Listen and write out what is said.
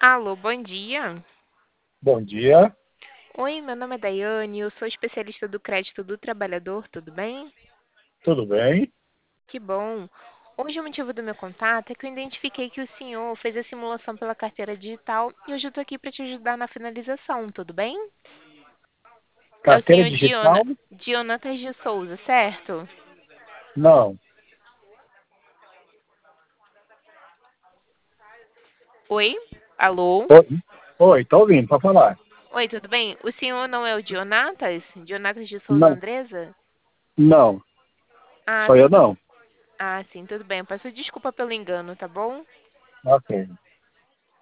Alô, bom dia. Bom dia, Oi, meu nome é Daiane, eu sou especialista do crédito do trabalhador, tudo bem? tudo bem? Que bom. Hoje o motivo do meu contato é que eu identifiquei que o senhor fez a simulação pela carteira digital e hoje eu estou aqui para te ajudar na finalização, tudo bem? É o Carteira senhor digital? Dionatas de Souza, certo? Não. Oi? Alô? Oi, oi, tô ouvindo, para falar. Oi, tudo bem? O senhor não é o Dionatas? Dionatas de Souza Não, Andresa? não, Ah, sou eu tudo. não. Ah, sim, tudo bem. Peço desculpa pelo engano, tá bom? Ok.